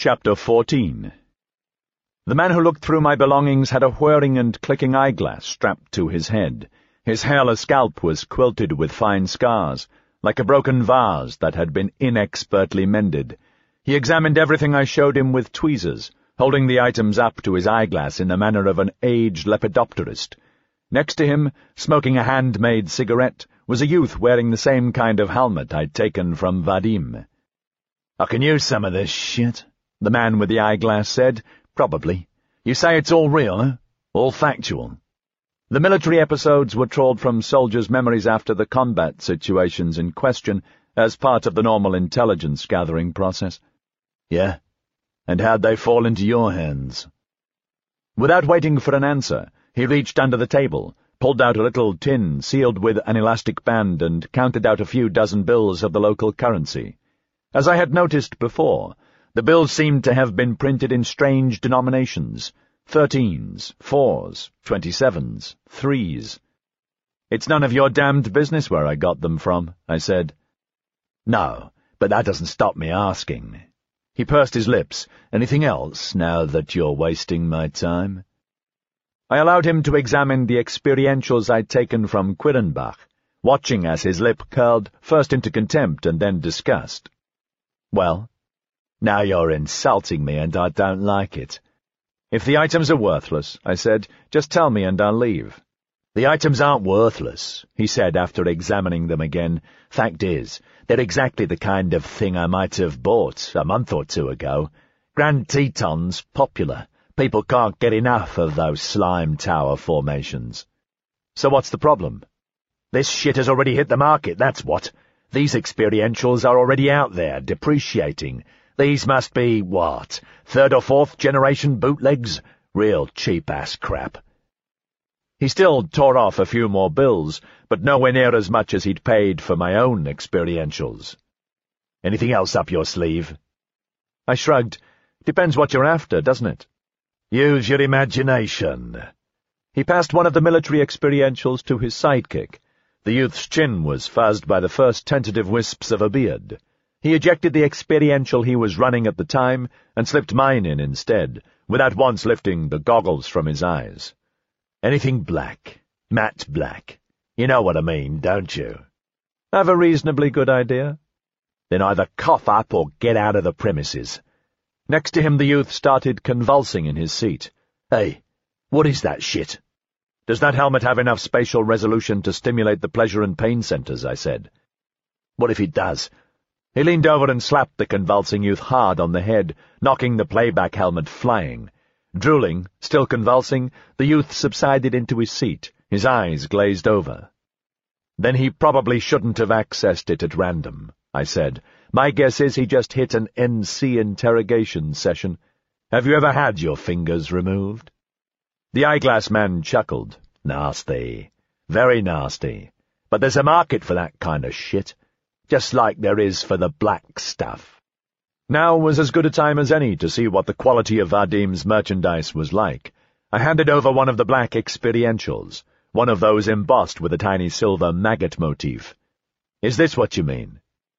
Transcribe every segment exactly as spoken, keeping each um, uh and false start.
Chapter fourteen. The man who looked through my belongings had a whirring and clicking eyeglass strapped to his head. His hairless scalp was quilted with fine scars, like a broken vase that had been inexpertly mended. He examined everything I showed him with tweezers, holding the items up to his eyeglass in the manner of an aged lepidopterist. Next to him, smoking a handmade cigarette, was a youth wearing the same kind of helmet I'd taken from Vadim. "I can use some of this shit," the man with the eyeglass said. "Probably. You say it's all real, huh? All factual." The military episodes were trawled from soldiers' memories after the combat situations in question as part of the normal intelligence-gathering process. "Yeah? And how'd they fall into your hands?" Without waiting for an answer, he reached under the table, pulled out a little tin sealed with an elastic band, and counted out a few dozen bills of the local currency. As I had noticed before, the bills seemed to have been printed in strange denominations, thirteens, fours, twenty-sevens, threes. "It's none of your damned business where I got them from," I said. "No, but that doesn't stop me asking." He pursed his lips. "Anything else, now that you're wasting my time?" I allowed him to examine the experientials I'd taken from Quirenbach, watching as his lip curled first into contempt and then disgust. "Well? Now you're insulting me, and I don't like it." "If the items are worthless," I said, "just tell me and I'll leave." "The items aren't worthless," he said after examining them again. "Fact is, they're exactly the kind of thing I might have bought a month or two ago. Grand Teton's popular. People can't get enough of those slime tower formations." "So what's the problem?" "This shit has already hit the market, that's what. These experientials are already out there, depreciating. These must be, what, third or fourth generation bootlegs? Real cheap-ass crap." He still tore off a few more bills, but nowhere near as much as he'd paid for my own experientials. "Anything else up your sleeve?" I shrugged. "Depends what you're after, doesn't it?" "Use your imagination." He passed one of the military experientials to his sidekick. The youth's chin was fuzzed by the first tentative wisps of a beard. He ejected the experiential he was running at the time and slipped mine in instead, without once lifting the goggles from his eyes. "Anything black, matte black. You know what I mean, don't you?" "I've a reasonably good idea." "Then either cough up or get out of the premises." Next to him the youth started convulsing in his seat. "Hey, what is that shit?" "Does that helmet have enough spatial resolution to stimulate the pleasure and pain centers?" I said. "What if it does?" He leaned over and slapped the convulsing youth hard on the head, knocking the playback helmet flying. Drooling, still convulsing, the youth subsided into his seat, his eyes glazed over. "Then he probably shouldn't have accessed it at random," I said. "My guess is he just hit an N C interrogation session. Have you ever had your fingers removed?" The eyeglass man chuckled. "Nasty. Very nasty. But there's a market for that kind of shit. Just like there is for the black stuff." Now was as good a time as any to see what the quality of Vadim's merchandise was like. I handed over one of the black experientials, one of those embossed with a tiny silver maggot motif. "Is this what you mean?"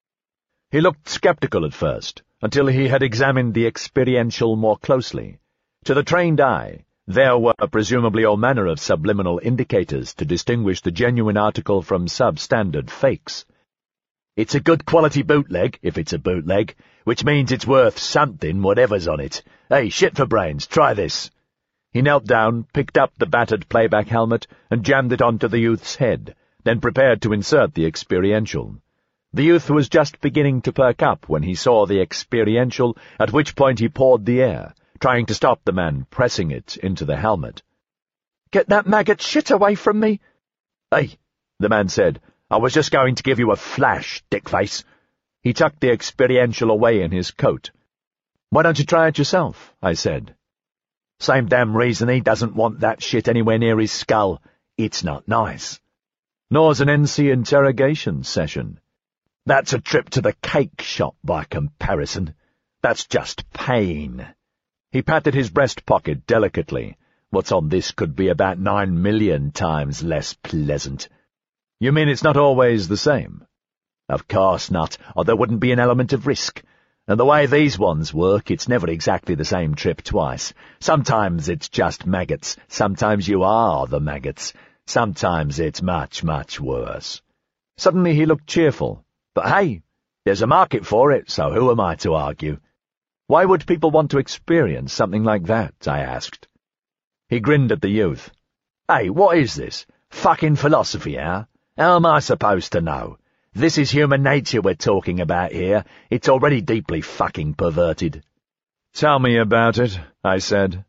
He looked skeptical at first, until he had examined the experiential more closely. To the trained eye, there were presumably all manner of subliminal indicators to distinguish the genuine article from substandard fakes. "It's a good quality bootleg, if it's a bootleg, which means it's worth something, whatever's on it. Hey, shit for brains, try this." He knelt down, picked up the battered playback helmet, and jammed it onto the youth's head, then prepared to insert the experiential. The youth was just beginning to perk up when he saw the experiential, at which point he pawed the air, trying to stop the man pressing it into the helmet. "Get that maggot shit away from me!" "Hey," the man said, "I was just going to give you a flash, dickface." He tucked the experiential away in his coat. "Why don't you try it yourself?" I said. "Same damn reason he doesn't want that shit anywhere near his skull. It's not nice." "Nor's an N C interrogation session." "That's a trip to the cake shop by comparison. That's just pain." He patted his breast pocket delicately. "What's on this could be about nine million times less pleasant." "You mean it's not always the same?" "Of course not, or there wouldn't be an element of risk. And the way these ones work, it's never exactly the same trip twice. Sometimes it's just maggots, sometimes you are the maggots, sometimes it's much, much worse. Suddenly he looked cheerful. But hey, there's a market for it, so who am I to argue? Why would people want to experience something like that? I asked. He grinned at the youth. Hey, what is this? Fucking philosophy, huh? How am I supposed to know? This is human nature we're talking about here. It's already deeply fucking perverted. Tell me about it, I said.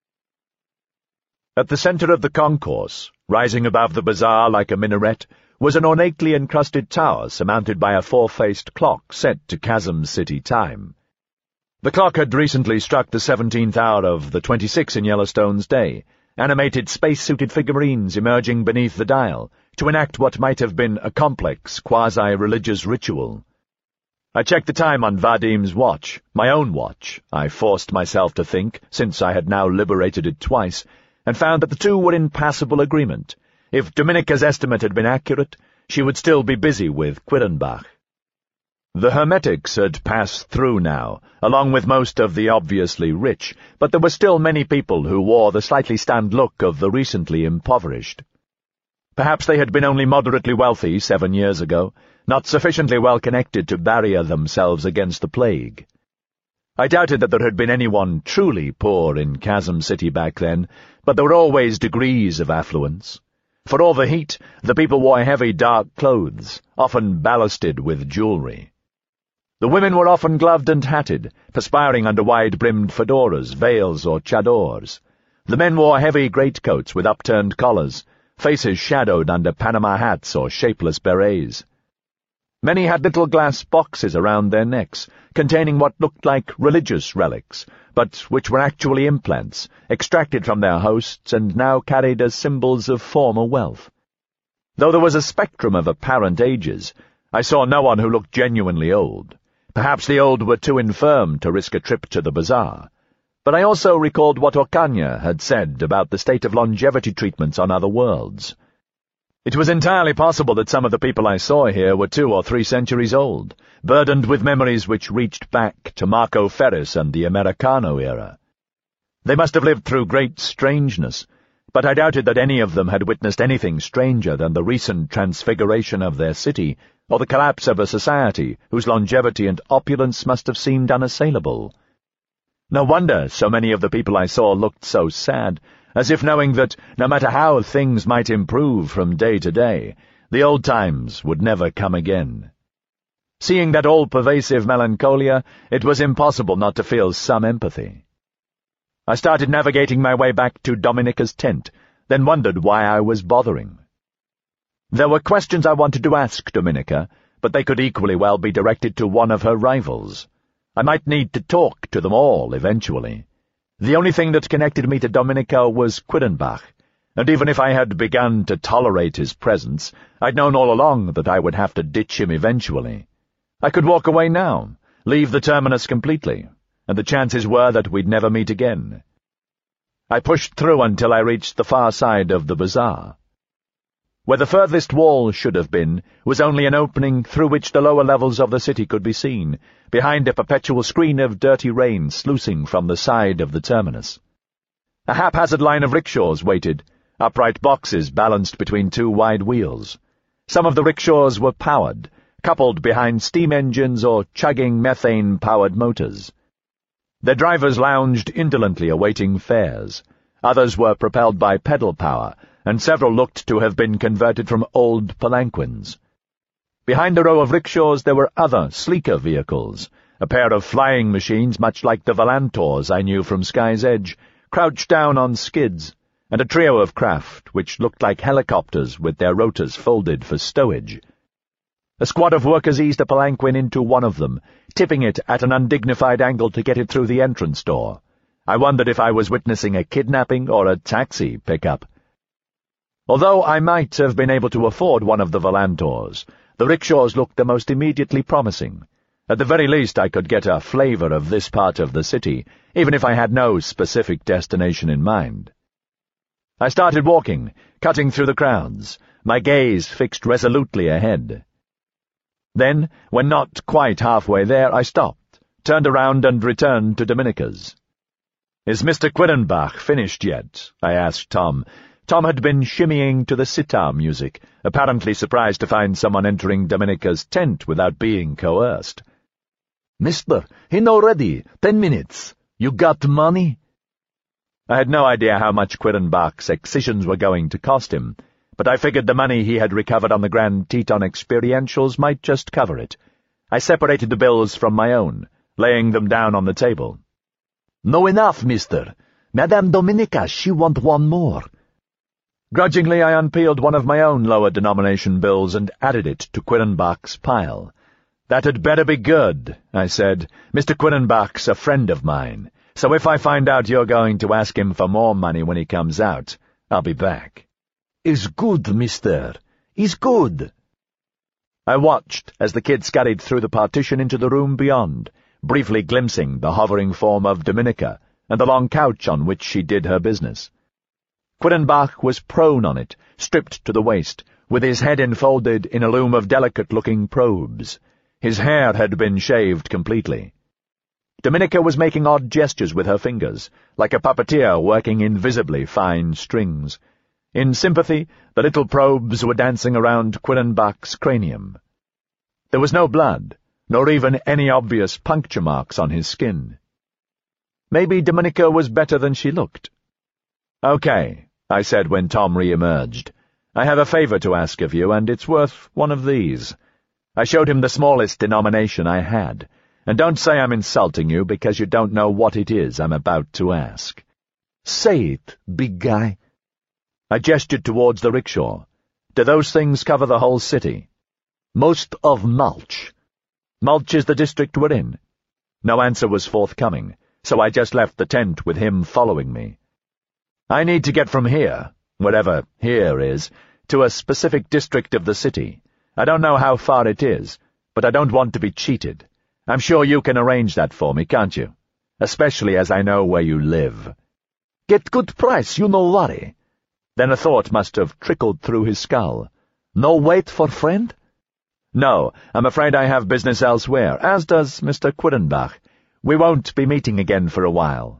At the center of the concourse, rising above the bazaar like a minaret, was an ornately encrusted tower surmounted by a four-faced clock set to Chasm City time. The clock had recently struck the seventeenth hour of the twenty-sixth in Yellowstone's day, animated space-suited figurines emerging beneath the dial to enact what might have been a complex, quasi-religious ritual. I checked the time on Vadim's watch, my own watch, I forced myself to think, since I had now liberated it twice, and found that the two were in passable agreement. If Dominica's estimate had been accurate, she would still be busy with Quirrenbach. The Hermetics had passed through now, along with most of the obviously rich, but there were still many people who wore the slightly stunned look of the recently impoverished. Perhaps they had been only moderately wealthy seven years ago, not sufficiently well connected to barrier themselves against the plague. I doubted that there had been anyone truly poor in Chasm City back then, but there were always degrees of affluence. For all the heat, the people wore heavy dark clothes, often ballasted with jewelry. The women were often gloved and hatted, perspiring under wide-brimmed fedoras, veils, or chadors. The men wore heavy greatcoats with upturned collars, faces shadowed under Panama hats or shapeless berets. Many had little glass boxes around their necks, containing what looked like religious relics, but which were actually implants, extracted from their hosts and now carried as symbols of former wealth. Though there was a spectrum of apparent ages, I saw no one who looked genuinely old. Perhaps the old were too infirm to risk a trip to the bazaar. But I also recalled what Ocaña had said about the state of longevity treatments on other worlds. It was entirely possible that some of the people I saw here were two or three centuries old, burdened with memories which reached back to Marco Ferris and the Americano era. They must have lived through great strangeness, but I doubted that any of them had witnessed anything stranger than the recent transfiguration of their city, or the collapse of a society whose longevity and opulence must have seemed unassailable. No wonder so many of the people I saw looked so sad, as if knowing that, no matter how things might improve from day to day, the old times would never come again. Seeing that all-pervasive melancholia, it was impossible not to feel some empathy. I started navigating my way back to Dominica's tent, then wondered why I was bothering. There were questions I wanted to ask Dominica, but they could equally well be directed to one of her rivals. I might need to talk to them all eventually. The only thing that connected me to Dominica was Quirrenbach, and even if I had begun to tolerate his presence, I'd known all along that I would have to ditch him eventually. I could walk away now, leave the terminus completely, and the chances were that we'd never meet again. I pushed through until I reached the far side of the bazaar. Where the furthest wall should have been was only an opening through which the lower levels of the city could be seen, behind a perpetual screen of dirty rain sluicing from the side of the terminus. A haphazard line of rickshaws waited, upright boxes balanced between two wide wheels. Some of the rickshaws were powered, coupled behind steam engines or chugging methane-powered motors. Their drivers lounged indolently awaiting fares. Others were propelled by pedal power, and several looked to have been converted from old palanquins. Behind the row of rickshaws there were other, sleeker vehicles, a pair of flying machines much like the Volantors I knew from Sky's Edge, crouched down on skids, and a trio of craft which looked like helicopters with their rotors folded for stowage. A squad of workers eased a palanquin into one of them, tipping it at an undignified angle to get it through the entrance door. I wondered if I was witnessing a kidnapping or a taxi pickup. Although I might have been able to afford one of the Volantors, the rickshaws looked the most immediately promising. At the very least I could get a flavor of this part of the city, even if I had no specific destination in mind. I started walking, cutting through the crowds, my gaze fixed resolutely ahead. Then, when not quite halfway there, I stopped, turned around and returned to Dominica's. "Is Mister Quiddenbach finished yet?" I asked Tom. Tom had been shimmying to the sitar music, apparently surprised to find someone entering Dominica's tent without being coerced. "Mister, he no ready. Ten minutes. You got money?" I had no idea how much Quiddenbach's excisions were going to cost him, but I figured the money he had recovered on the Grand Teton experientials might just cover it. I separated the bills from my own, laying them down on the table. "No enough, mister. Madame Dominica, she want one more." Grudgingly, I unpeeled one of my own lower-denomination bills and added it to Quiddenbach's pile. "That had better be good," I said. "Mister Quiddenbach's a friend of mine, so if I find out you're going to ask him for more money when he comes out, I'll be back." "Is good, mister. Is good." I watched as the kid scurried through the partition into the room beyond, briefly glimpsing the hovering form of Dominica and the long couch on which she did her business. Quiddenbach was prone on it, stripped to the waist, with his head enfolded in a loom of delicate-looking probes. His hair had been shaved completely. Dominica was making odd gestures with her fingers, like a puppeteer working invisibly fine strings. In sympathy, the little probes were dancing around Quiddenbach's cranium. There was no blood, nor even any obvious puncture marks on his skin. Maybe Dominica was better than she looked. "Okay," I said when Tom re-emerged. "I have a favor to ask of you, and it's worth one of these." I showed him the smallest denomination I had. "And don't say I'm insulting you, because you don't know what it is I'm about to ask." "Say it, big guy." I gestured towards the rickshaw. "Do those things cover the whole city?" "Most of Mulch." "Mulch is the district we're in?" No answer was forthcoming, so I just left the tent with him following me. "I need to get from here, wherever here is, to a specific district of the city. I don't know how far it is, but I don't want to be cheated. I'm sure you can arrange that for me, can't you? Especially as I know where you live." "Get good price, you no worry." Then a thought must have trickled through his skull. "No wait for friend?" "No, I'm afraid I have business elsewhere, as does Mister Quiddenbach. We won't be meeting again for a while."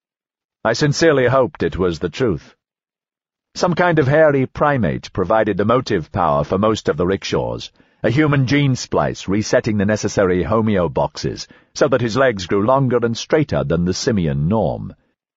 I sincerely hoped it was the truth. Some kind of hairy primate provided the motive power for most of the rickshaws, a human gene splice resetting the necessary homeo boxes so that his legs grew longer and straighter than the simian norm.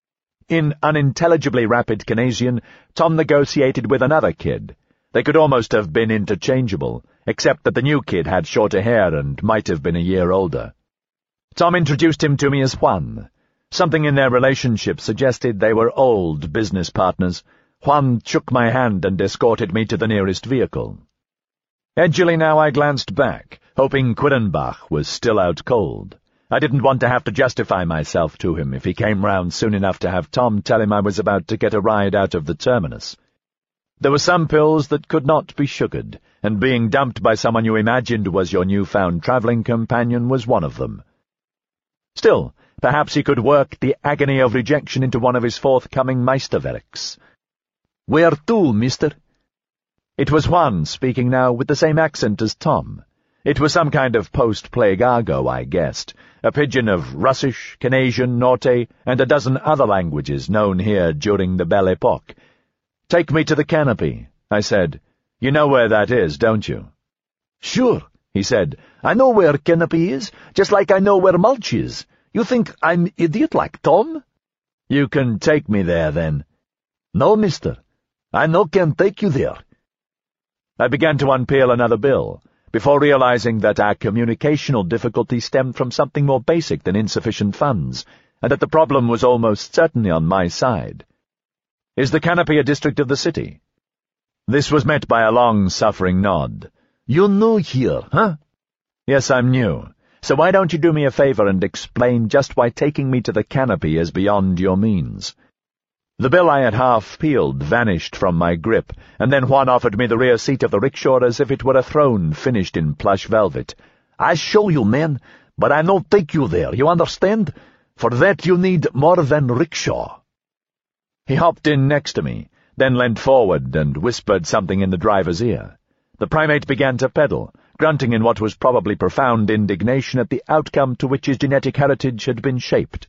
In unintelligibly rapid Canadian, Tom negotiated with another kid. They could almost have been interchangeable, except that the new kid had shorter hair and might have been a year older. Tom introduced him to me as Juan. Something in their relationship suggested they were old business partners. Juan shook my hand and escorted me to the nearest vehicle. Edgily now I glanced back, hoping Quiddenbach was still out cold. I didn't want to have to justify myself to him if he came round soon enough to have Tom tell him I was about to get a ride out of the terminus. There were some pills that could not be sugared, and being dumped by someone you imagined was your newfound travelling companion was one of them. Still, perhaps he could work the agony of rejection into one of his forthcoming Meisterwerks. "Where to, mister?" It was Juan speaking now with the same accent as Tom. It was some kind of post-plague argot, I guessed, a pidgin of Russisch, Canadian, Norte, and a dozen other languages known here during the Belle Epoque. "Take me to the canopy," I said. "You know where that is, don't you?" "Sure," he said. "I know where canopy is, just like I know where Mulch is. You think I'm idiot like Tom?" "You can take me there, then." "No, mister. I no can take you there." I began to unpeel another bill, before realizing that our communicational difficulty stemmed from something more basic than insufficient funds, and that the problem was almost certainly on my side. "Is the canopy a district of the city?" This was met by a long-suffering nod. "You new here, huh?" "Yes, I'm new. So why don't you do me a favor and explain just why taking me to the canopy is beyond your means?" The bill I had half peeled vanished from my grip, and then Juan offered me the rear seat of the rickshaw as if it were a throne finished in plush velvet. "I show you, man, but I no take you there, you understand? For that you need more than rickshaw." He hopped in next to me, then leant forward and whispered something in the driver's ear. The primate began to pedal, grunting in what was probably profound indignation at the outcome to which his genetic heritage had been shaped.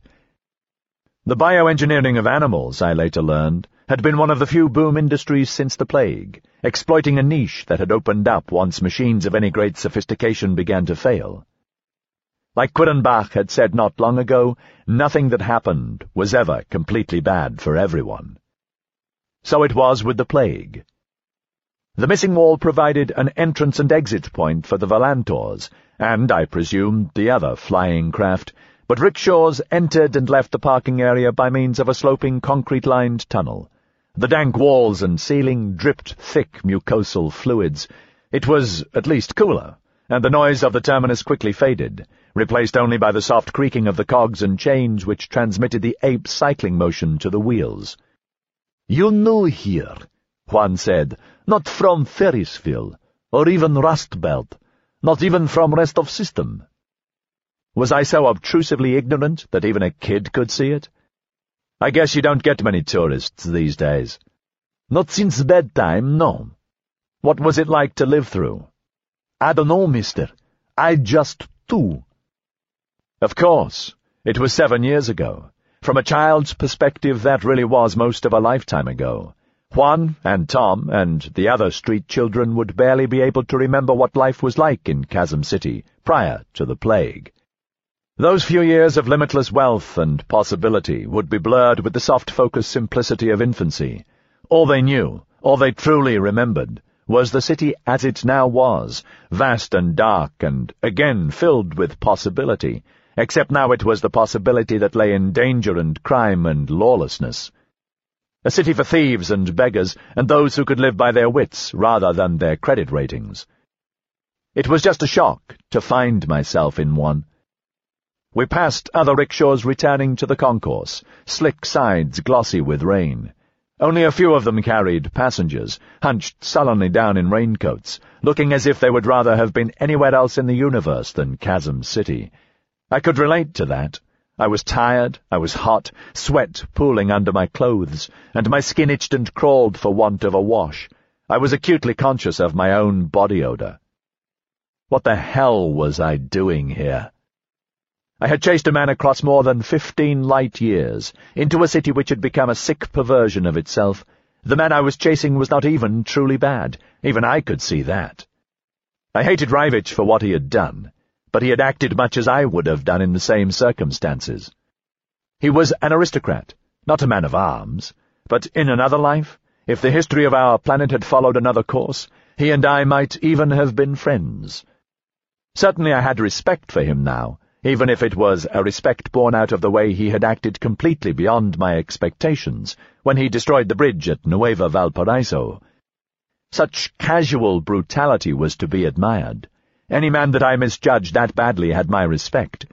The bioengineering of animals, I later learned, had been one of the few boom industries since the plague, exploiting a niche that had opened up once machines of any great sophistication began to fail. Like Quirenbach had said not long ago, nothing that happened was ever completely bad for everyone. So it was with the plague. The missing wall provided an entrance and exit point for the Volantors, and, I presumed, the other flying craft, but rickshaws entered and left the parking area by means of a sloping concrete-lined tunnel. The dank walls and ceiling dripped thick mucosal fluids. It was at least cooler, and the noise of the terminus quickly faded, replaced only by the soft creaking of the cogs and chains which transmitted the ape cycling motion to the wheels. "You new here," Juan said, "not from Ferrisville, or even Rust Belt, not even from rest of system." Was I so obtrusively ignorant that even a kid could see it? I guess you don't get many tourists these days. Not since bedtime, no. What was it like to live through? I don't know, mister. I just two. Of course. It was seven years ago. From a child's perspective, that really was most of a lifetime ago. Juan and Tom and the other street children would barely be able to remember what life was like in Chasm City prior to the plague. Those few years of limitless wealth and possibility would be blurred with the soft-focused simplicity of infancy. All they knew, all they truly remembered, was the city as it now was, vast and dark and, again, filled with possibility, except now it was the possibility that lay in danger and crime and lawlessness. A city for thieves and beggars and those who could live by their wits rather than their credit ratings. It was just a shock to find myself in one. We passed other rickshaws returning to the concourse, slick sides glossy with rain. Only a few of them carried passengers, hunched sullenly down in raincoats, looking as if they would rather have been anywhere else in the universe than Chasm City. I could relate to that. I was tired, I was hot, sweat pooling under my clothes, and my skin itched and crawled for want of a wash. I was acutely conscious of my own body odor. What the hell was I doing here? I had chased a man across more than fifteen light years, into a city which had become a sick perversion of itself. The man I was chasing was not even truly bad. Even I could see that. I hated Rivich for what he had done, but he had acted much as I would have done in the same circumstances. He was an aristocrat, not a man of arms, but in another life, if the history of our planet had followed another course, he and I might even have been friends. Certainly I had respect for him now, even if it was a respect born out of the way he had acted completely beyond my expectations when he destroyed the bridge at Nueva Valparaiso. Such casual brutality was to be admired. Any man that I misjudged that badly had my respect.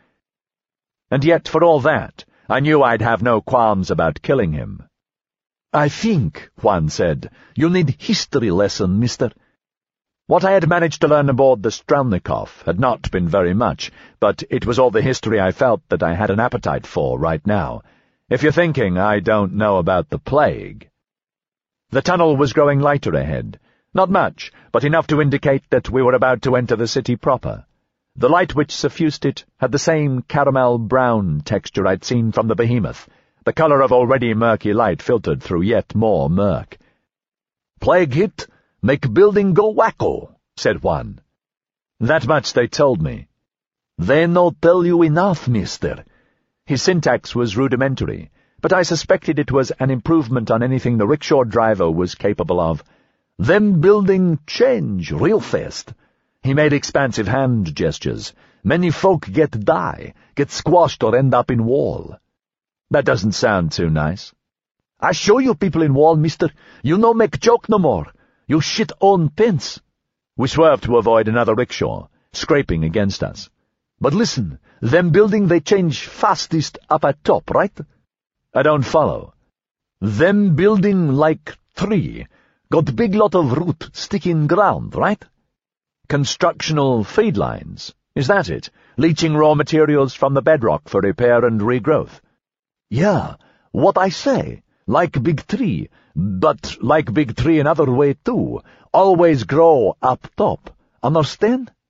And yet, for all that, I knew I'd have no qualms about killing him. "I think," Juan said, "you need history lesson, mister." What I had managed to learn aboard the Strelnikov had not been very much, but it was all the history I felt that I had an appetite for right now. If you're thinking I don't know about the plague. The tunnel was growing lighter ahead. Not much, but enough to indicate that we were about to enter the city proper. The light which suffused it had the same caramel-brown texture I'd seen from the Behemoth, the color of already murky light filtered through yet more murk. "Plague hit, make building go wacko," said Juan. That much they told me. "They no tell you enough, mister." His syntax was rudimentary, but I suspected it was an improvement on anything the rickshaw driver was capable of. "Them building change real fast." He made expansive hand gestures. "Many folk get die, get squashed or end up in wall." That doesn't sound too nice. "I show you people in wall, mister. You no make joke no more. You shit own pants." We swerved to avoid another rickshaw, scraping against us. "But listen, them building they change fastest up at top, right?" "I don't follow." "Them building like tree, got big lot of root sticking ground, right?" "Constructional feed lines, is that it? Leaching raw materials from the bedrock for repair and regrowth?" "Yeah, what I say, like big tree, but like big tree another way too, always grow up top, understand?"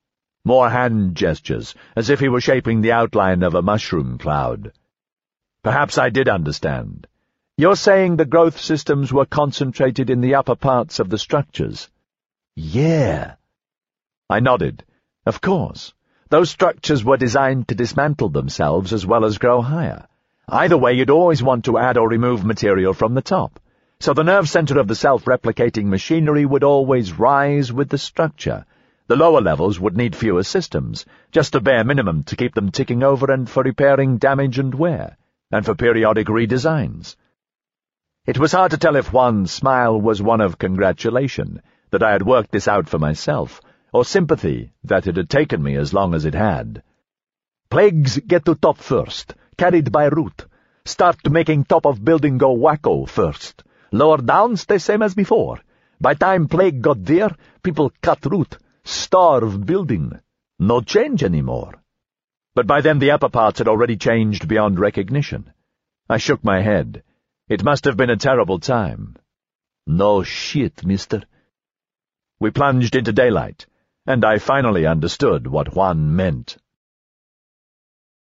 More hand gestures, as if he were shaping the outline of a mushroom cloud. Perhaps I did understand. You're saying the growth systems were concentrated in the upper parts of the structures? Yeah. I nodded. Of course. Those structures were designed to dismantle themselves as well as grow higher. Either way, you'd always want to add or remove material from the top. So the nerve center of the self-replicating machinery would always rise with the structure. The lower levels would need fewer systems, just a bare minimum to keep them ticking over and for repairing damage and wear, and for periodic redesigns. It was hard to tell if Juan's smile was one of congratulation, that I had worked this out for myself, or sympathy that it had taken me as long as it had. Plagues get to top first, carried by root. Start making top of building go wacko first. Lower down stay same as before. By time plague got there, people cut root, starve building. No change anymore. But by then the upper parts had already changed beyond recognition. I shook my head. It must have been a terrible time. No shit, mister. We plunged into daylight, and I finally understood what Juan meant.